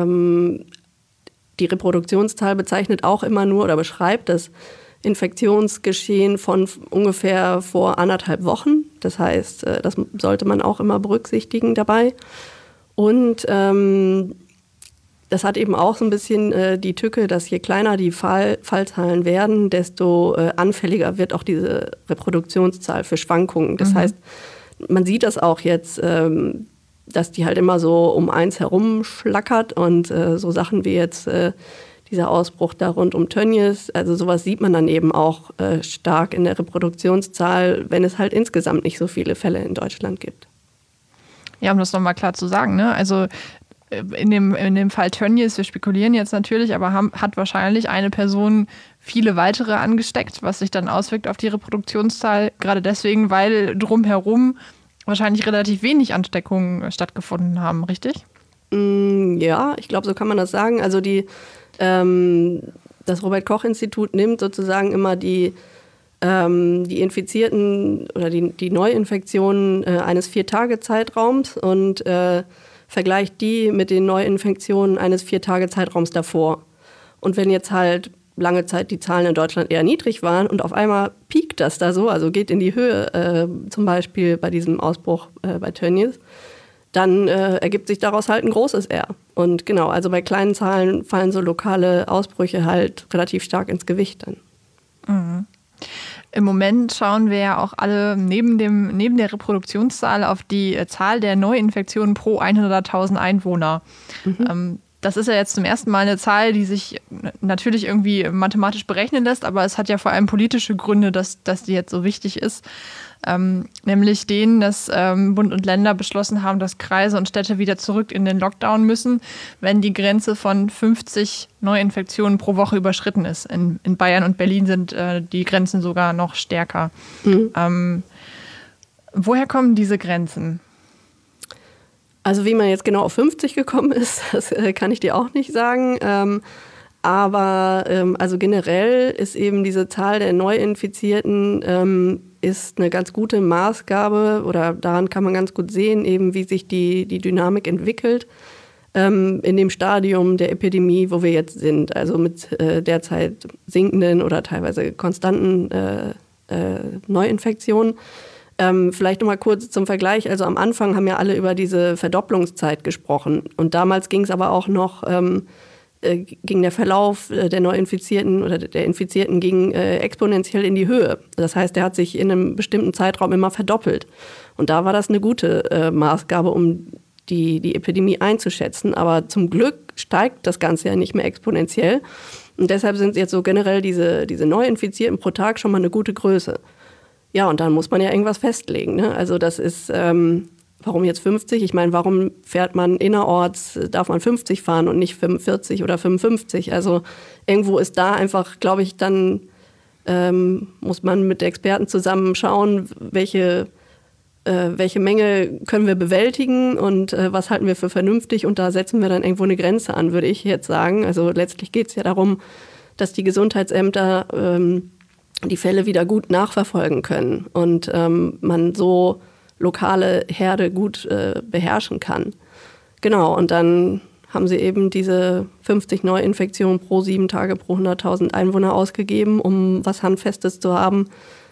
Die Reproduktionszahl bezeichnet auch immer nur oder beschreibt das Infektionsgeschehen von ungefähr vor 1,5 Wochen. Das heißt, das sollte man auch immer berücksichtigen dabei. Und das hat eben auch so ein bisschen die Tücke, dass je kleiner die Fallzahlen werden, desto anfälliger wird auch diese Reproduktionszahl für Schwankungen. Das heißt, man sieht das auch jetzt, dass die halt immer so um 1 herum schlackert und so Sachen wie jetzt dieser Ausbruch da rund um Tönnies, also sowas sieht man dann eben auch stark in der Reproduktionszahl, wenn es halt insgesamt nicht so viele Fälle in Deutschland gibt. Ja, um das nochmal klar zu sagen, ne? Also in dem Fall Tönnies, wir spekulieren jetzt natürlich, aber hat wahrscheinlich eine Person viele weitere angesteckt, was sich dann auswirkt auf die Reproduktionszahl, gerade deswegen, weil drumherum wahrscheinlich relativ wenig Ansteckungen stattgefunden haben, richtig? Ja, ich glaube, so kann man das sagen. Also das Robert-Koch-Institut nimmt sozusagen immer die Infizierten oder die Neuinfektionen eines 4-Tage-Zeitraums und vergleicht die mit den Neuinfektionen eines 4-Tage-Zeitraums davor. Und wenn jetzt halt lange Zeit die Zahlen in Deutschland eher niedrig waren und auf einmal piekt das da so, also geht in die Höhe, zum Beispiel bei diesem Ausbruch bei Tönnies, dann ergibt sich daraus halt ein großes R. Und genau, also bei kleinen Zahlen fallen so lokale Ausbrüche halt relativ stark ins Gewicht dann. Mhm. Im Moment schauen wir ja auch alle neben der Reproduktionszahl auf die Zahl der Neuinfektionen pro 100.000 Einwohner. Das ist ja jetzt zum ersten Mal eine Zahl, die sich natürlich irgendwie mathematisch berechnen lässt, aber es hat ja vor allem politische Gründe, dass die jetzt so wichtig ist. Nämlich denen, dass Bund und Länder beschlossen haben, dass Kreise und Städte wieder zurück in den Lockdown müssen, wenn die Grenze von 50 Neuinfektionen pro Woche überschritten ist. In Bayern und Berlin sind die Grenzen sogar noch stärker. Woher kommen diese Grenzen? Also wie man jetzt genau auf 50 gekommen ist, das kann ich dir auch nicht sagen. Aber also generell ist eben diese Zahl der Neuinfizierten ist eine ganz gute Maßgabe oder daran kann man ganz gut sehen, eben wie sich die Dynamik entwickelt in dem Stadium der Epidemie, wo wir jetzt sind. Also mit derzeit sinkenden oder teilweise konstanten Neuinfektionen. Vielleicht nochmal kurz zum Vergleich. Also am Anfang haben ja alle über diese Verdopplungszeit gesprochen. Und damals ging es aber auch noch, ging der Verlauf der Neuinfizierten oder der Infizierten ging exponentiell in die Höhe. Das heißt, der hat sich in einem bestimmten Zeitraum immer verdoppelt. Und da war das eine gute Maßgabe, um die Epidemie einzuschätzen. Aber zum Glück steigt das Ganze ja nicht mehr exponentiell. Und deshalb sind jetzt so generell diese Neuinfizierten pro Tag schon mal eine gute Größe. Ja, und dann muss man ja irgendwas festlegen, ne? Also das ist, warum jetzt 50? Ich meine, warum fährt man innerorts, darf man 50 fahren und nicht 45 oder 55? Also irgendwo ist da einfach, glaube ich, dann muss man mit Experten zusammen schauen, welche Menge können wir bewältigen und was halten wir für vernünftig. Und da setzen wir dann irgendwo eine Grenze an, würde ich jetzt sagen. Also letztlich geht es ja darum, dass die Gesundheitsämter die Fälle wieder gut nachverfolgen können und man so lokale Herde gut beherrschen kann. Genau, und dann haben sie eben diese 50 Neuinfektionen pro 7 Tage pro 100.000 Einwohner ausgegeben, um was Handfestes zu haben,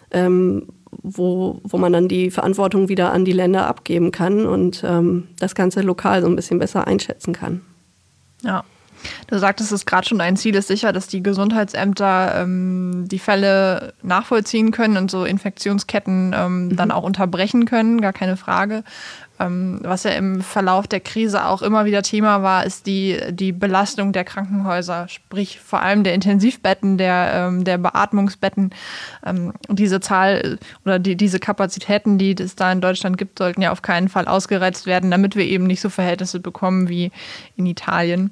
wo man dann die Verantwortung wieder an die Länder abgeben kann und das Ganze lokal so ein bisschen besser einschätzen kann. Ja. Du sagtest es gerade schon, ein Ziel ist sicher, dass die Gesundheitsämter die Fälle nachvollziehen können und so Infektionsketten dann auch unterbrechen können, gar keine Frage. Was ja im Verlauf der Krise auch immer wieder Thema war, ist die Belastung der Krankenhäuser, sprich vor allem der Intensivbetten, der Beatmungsbetten. Diese Zahl oder diese Kapazitäten, die es da in Deutschland gibt, sollten ja auf keinen Fall ausgereizt werden, damit wir eben nicht so Verhältnisse bekommen wie in Italien.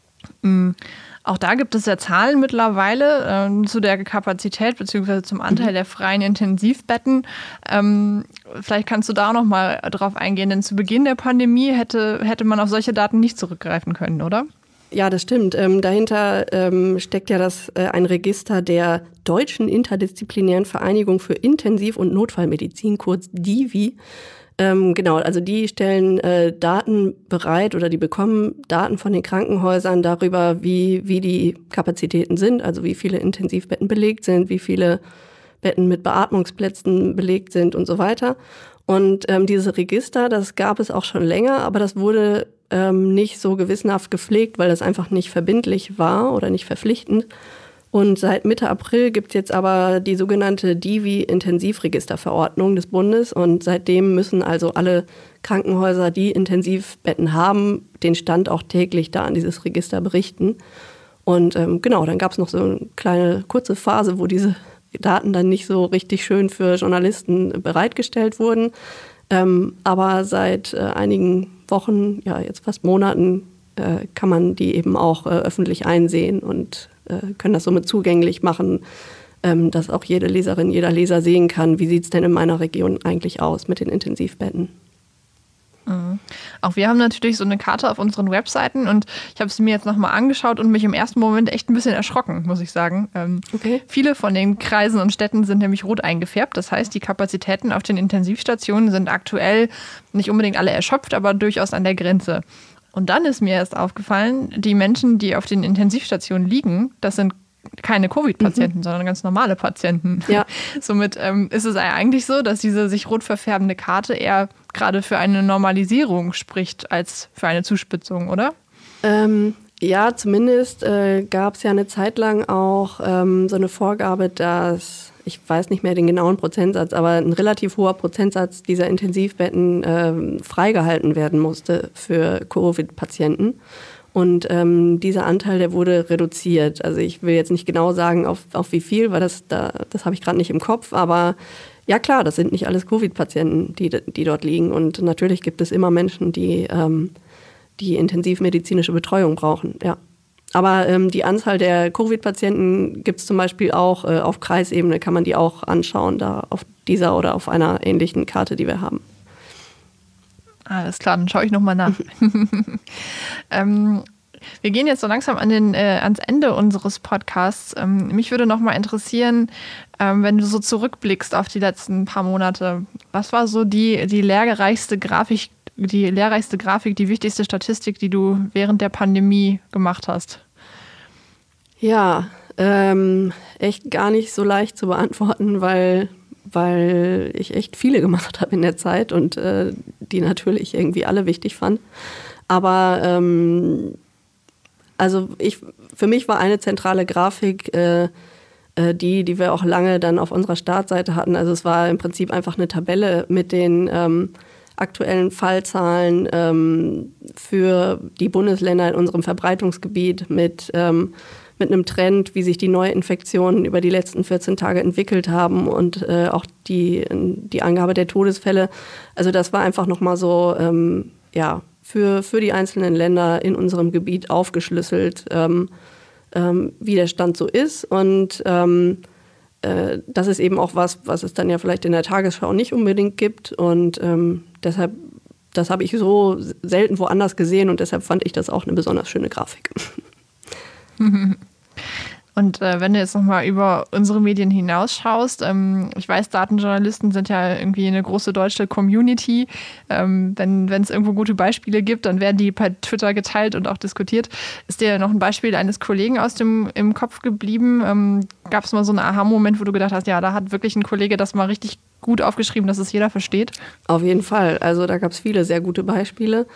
Auch da gibt es ja Zahlen mittlerweile zu der Kapazität bzw. zum Anteil der freien Intensivbetten. Vielleicht kannst du da auch noch mal drauf eingehen, denn zu Beginn der Pandemie hätte man auf solche Daten nicht zurückgreifen können, oder? Ja, das stimmt. Dahinter steckt ja ein Register der Deutschen Interdisziplinären Vereinigung für Intensiv- und Notfallmedizin, kurz DIVI. Genau, also die stellen Daten bereit oder die bekommen Daten von den Krankenhäusern darüber, wie die Kapazitäten sind, also wie viele Intensivbetten belegt sind, wie viele Betten mit Beatmungsplätzen belegt sind und so weiter. Und dieses Register, das gab es auch schon länger, aber das wurde nicht so gewissenhaft gepflegt, weil das einfach nicht verbindlich war oder nicht verpflichtend. Und seit Mitte April gibt es jetzt aber die sogenannte DIVI-Intensivregisterverordnung des Bundes. Und seitdem müssen also alle Krankenhäuser, die Intensivbetten haben, den Stand auch täglich da an dieses Register berichten. Und genau, dann gab es noch so eine kleine kurze Phase, wo diese Daten dann nicht so richtig schön für Journalisten bereitgestellt wurden. Aber seit einigen Wochen, ja jetzt fast Monaten, kann man die eben auch öffentlich einsehen und können das somit zugänglich machen, dass auch jede Leserin, jeder Leser sehen kann, wie sieht es denn in meiner Region eigentlich aus mit den Intensivbetten. Mhm. Auch wir haben natürlich so eine Karte auf unseren Webseiten und ich habe sie mir jetzt nochmal angeschaut und mich im ersten Moment echt ein bisschen erschrocken, muss ich sagen. Okay. Viele von den Kreisen und Städten sind nämlich rot eingefärbt. Das heißt, die Kapazitäten auf den Intensivstationen sind aktuell nicht unbedingt alle erschöpft, aber durchaus an der Grenze. Und dann ist mir erst aufgefallen, die Menschen, die auf den Intensivstationen liegen, das sind keine Covid-Patienten, sondern ganz normale Patienten. Ja. Somit ist es eigentlich so, dass diese sich rot verfärbende Karte eher gerade für eine Normalisierung spricht als für eine Zuspitzung, oder? Ja, zumindest gab es ja eine Zeit lang auch so eine Vorgabe, dass, ich weiß nicht mehr den genauen Prozentsatz, aber ein relativ hoher Prozentsatz dieser Intensivbetten freigehalten werden musste für Covid-Patienten. Und dieser Anteil, der wurde reduziert. Also ich will jetzt nicht genau sagen, auf wie viel, weil das habe ich gerade nicht im Kopf. Aber ja klar, das sind nicht alles Covid-Patienten, die dort liegen. Und natürlich gibt es immer Menschen, die intensivmedizinische Betreuung brauchen. Ja. Aber die Anzahl der Covid-Patienten gibt es zum Beispiel auch auf Kreisebene, kann man die auch anschauen, da auf dieser oder auf einer ähnlichen Karte, die wir haben. Alles klar, dann schaue ich nochmal nach. Wir gehen jetzt so langsam ans Ende unseres Podcasts. Mich würde nochmal interessieren, wenn du so zurückblickst auf die letzten paar Monate, was war so die lehrreichste Grafik, die wichtigste Statistik, die du während der Pandemie gemacht hast? Ja, echt gar nicht so leicht zu beantworten, weil ich echt viele gemacht habe in der Zeit und die natürlich irgendwie alle wichtig fand. Aber für mich war eine zentrale Grafik die wir auch lange dann auf unserer Startseite hatten. Also es war im Prinzip einfach eine Tabelle mit den aktuellen Fallzahlen für die Bundesländer in unserem Verbreitungsgebiet mit einem Trend, wie sich die Neuinfektionen über die letzten 14 Tage entwickelt haben und auch die Angabe der Todesfälle. Also das war einfach nochmal so, für die einzelnen Länder in unserem Gebiet aufgeschlüsselt, wie der Stand so ist. Und das ist eben auch was es dann ja vielleicht in der Tagesschau nicht unbedingt gibt. Und deshalb, das habe ich so selten woanders gesehen und deshalb fand ich das auch eine besonders schöne Grafik. Und wenn du jetzt nochmal über unsere Medien hinausschaust, ich weiß, Datenjournalisten sind ja irgendwie eine große deutsche Community. Wenn es irgendwo gute Beispiele gibt, dann werden die per Twitter geteilt und auch diskutiert. Ist dir noch ein Beispiel eines Kollegen im Kopf geblieben? Gab es mal so einen Aha-Moment, wo du gedacht hast, ja, da hat wirklich ein Kollege das mal richtig gut aufgeschrieben, dass es jeder versteht? Auf jeden Fall. Also da gab es viele sehr gute Beispiele.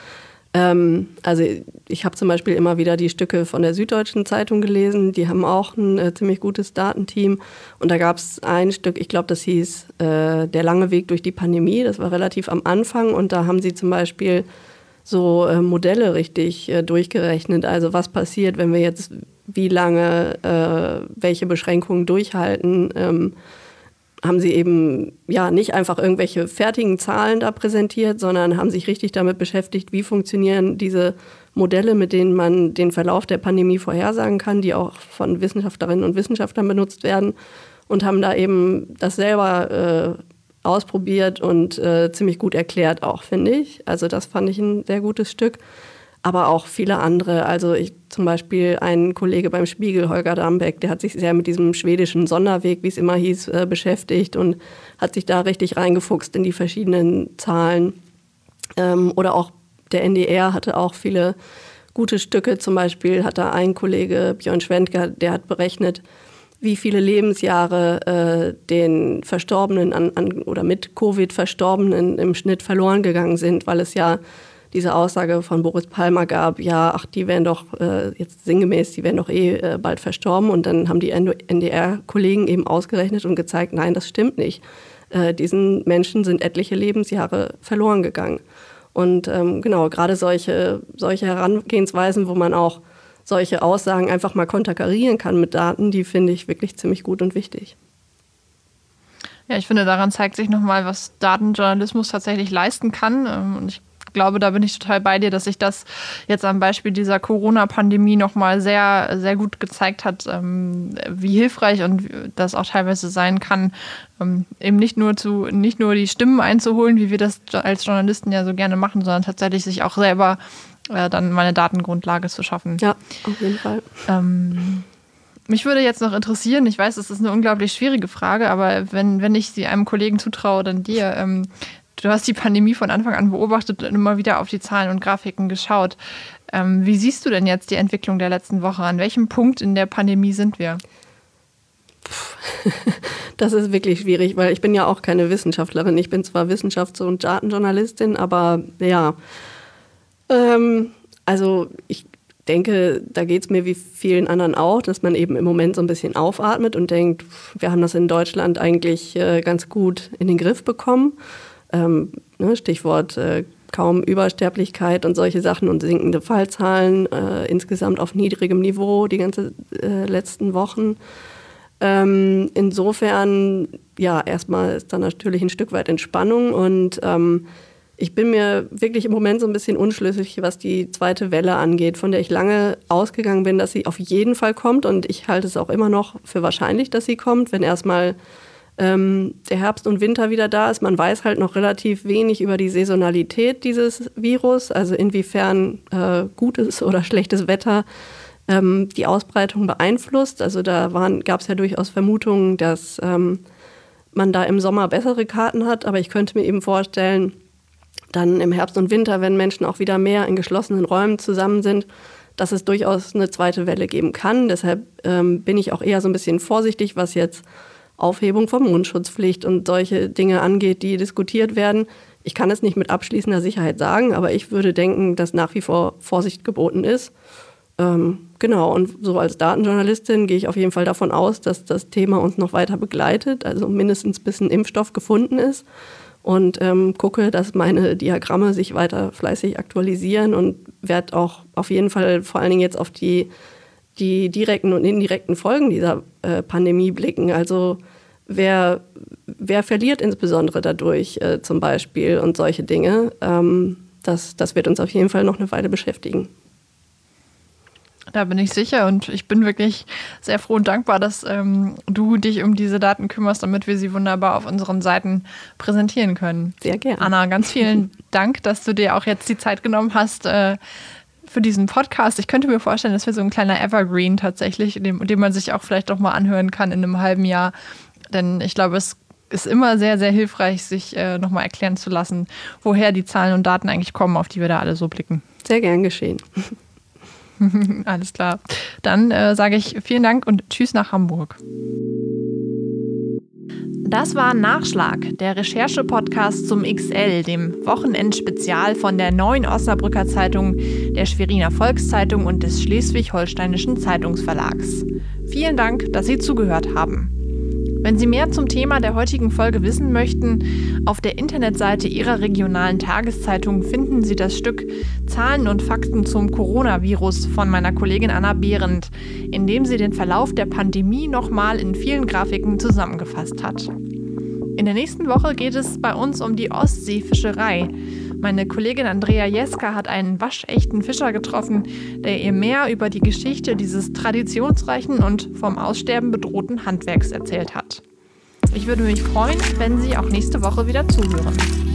Also ich habe zum Beispiel immer wieder die Stücke von der Süddeutschen Zeitung gelesen. Die haben auch ein ziemlich gutes Datenteam. Und da gab es ein Stück, ich glaube, das hieß Der lange Weg durch die Pandemie. Das war relativ am Anfang. Und da haben sie zum Beispiel so Modelle richtig durchgerechnet. Also was passiert, wenn wir jetzt wie lange welche Beschränkungen durchhalten. Haben sie eben ja nicht einfach irgendwelche fertigen Zahlen da präsentiert, sondern haben sich richtig damit beschäftigt, wie funktionieren diese Modelle, mit denen man den Verlauf der Pandemie vorhersagen kann, die auch von Wissenschaftlerinnen und Wissenschaftlern benutzt werden, und haben da eben das selber ausprobiert und ziemlich gut erklärt auch, finde ich. Also das fand ich ein sehr gutes Stück. Aber auch viele andere. Also zum Beispiel ein Kollege beim Spiegel, Holger Dambeck, der hat sich sehr mit diesem schwedischen Sonderweg, wie es immer hieß, beschäftigt und hat sich da richtig reingefuchst in die verschiedenen Zahlen. Oder auch der NDR hatte auch viele gute Stücke. Zum Beispiel hat da ein Kollege, Björn Schwendker, der hat berechnet, wie viele Lebensjahre den Verstorbenen oder mit Covid Verstorbenen im Schnitt verloren gegangen sind, weil es ja diese Aussage von Boris Palmer gab, ja, ach, die wären doch, jetzt sinngemäß, die wären doch bald verstorben. Und dann haben die NDR-Kollegen eben ausgerechnet und gezeigt, nein, das stimmt nicht. Diesen Menschen sind etliche Lebensjahre verloren gegangen. Und genau, gerade solche Herangehensweisen, wo man auch solche Aussagen einfach mal konterkarieren kann mit Daten, die finde ich wirklich ziemlich gut und wichtig. Ja, ich finde, daran zeigt sich nochmal, was Datenjournalismus tatsächlich leisten kann. Und ich glaube, da bin ich total bei dir, dass sich das jetzt am Beispiel dieser Corona-Pandemie nochmal sehr, sehr gut gezeigt hat, wie hilfreich und das auch teilweise sein kann, eben nicht nur die Stimmen einzuholen, wie wir das als Journalisten ja so gerne machen, sondern tatsächlich sich auch selber dann mal eine Datengrundlage zu schaffen. Ja, auf jeden Fall. Mich würde jetzt noch interessieren, ich weiß, es ist eine unglaublich schwierige Frage, aber wenn ich sie einem Kollegen zutraue, dann dir. Du hast die Pandemie von Anfang an beobachtet und immer wieder auf die Zahlen und Grafiken geschaut. Wie siehst du denn jetzt die Entwicklung der letzten Woche? An welchem Punkt in der Pandemie sind wir? Das ist wirklich schwierig, weil ich bin ja auch keine Wissenschaftlerin. Ich bin zwar Wissenschafts- und Datenjournalistin, aber ja, also ich denke, da geht es mir wie vielen anderen auch, dass man eben im Moment so ein bisschen aufatmet und denkt, wir haben das in Deutschland eigentlich ganz gut in den Griff bekommen. Stichwort kaum Übersterblichkeit und solche Sachen und sinkende Fallzahlen, insgesamt auf niedrigem Niveau die ganzen letzten Wochen. Insofern, ja, erstmal ist da natürlich ein Stück weit Entspannung und ich bin mir wirklich im Moment so ein bisschen unschlüssig, was die zweite Welle angeht, von der ich lange ausgegangen bin, dass sie auf jeden Fall kommt und ich halte es auch immer noch für wahrscheinlich, dass sie kommt, wenn erstmal der Herbst und Winter wieder da ist. Man weiß halt noch relativ wenig über die Saisonalität dieses Virus, also inwiefern gutes oder schlechtes Wetter die Ausbreitung beeinflusst. Also da gab es ja durchaus Vermutungen, dass man da im Sommer bessere Karten hat, aber ich könnte mir eben vorstellen, dann im Herbst und Winter, wenn Menschen auch wieder mehr in geschlossenen Räumen zusammen sind, dass es durchaus eine zweite Welle geben kann. Deshalb bin ich auch eher so ein bisschen vorsichtig, was jetzt Aufhebung von Mundschutzpflicht und solche Dinge angeht, die diskutiert werden. Ich kann es nicht mit abschließender Sicherheit sagen, aber ich würde denken, dass nach wie vor Vorsicht geboten ist. Genau, und so als Datenjournalistin gehe ich auf jeden Fall davon aus, dass das Thema uns noch weiter begleitet, also mindestens bis ein Impfstoff gefunden ist. Und gucke, dass meine Diagramme sich weiter fleißig aktualisieren und werde auch auf jeden Fall vor allen Dingen jetzt auf die direkten und indirekten Folgen dieser Pandemie blicken. Also wer verliert insbesondere dadurch zum Beispiel und solche Dinge, das wird uns auf jeden Fall noch eine Weile beschäftigen. Da bin ich sicher und ich bin wirklich sehr froh und dankbar, dass du dich um diese Daten kümmerst, damit wir sie wunderbar auf unseren Seiten präsentieren können. Sehr gerne. Anna, ganz vielen Dank, dass du dir auch jetzt die Zeit genommen hast, für diesen Podcast. Ich könnte mir vorstellen, das wäre so ein kleiner Evergreen tatsächlich, den man sich auch vielleicht auch mal anhören kann in einem halben Jahr. Denn ich glaube, es ist immer sehr, sehr hilfreich, sich nochmal erklären zu lassen, woher die Zahlen und Daten eigentlich kommen, auf die wir da alle so blicken. Sehr gern geschehen. Alles klar. Dann sage ich vielen Dank und tschüss nach Hamburg. Das war Nachschlag, der Recherche-Podcast zum XL, dem Wochenendspezial von der Neuen Osnabrücker Zeitung, der Schweriner Volkszeitung und des Schleswig-Holsteinischen Zeitungsverlags. Vielen Dank, dass Sie zugehört haben. Wenn Sie mehr zum Thema der heutigen Folge wissen möchten, auf der Internetseite Ihrer regionalen Tageszeitung finden Sie das Stück Zahlen und Fakten zum Coronavirus von meiner Kollegin Anna Behrendt, in dem sie den Verlauf der Pandemie nochmal in vielen Grafiken zusammengefasst hat. In der nächsten Woche geht es bei uns um die Ostseefischerei. Meine Kollegin Andrea Jeska hat einen waschechten Fischer getroffen, der ihr mehr über die Geschichte dieses traditionsreichen und vom Aussterben bedrohten Handwerks erzählt hat. Ich würde mich freuen, wenn Sie auch nächste Woche wieder zuhören.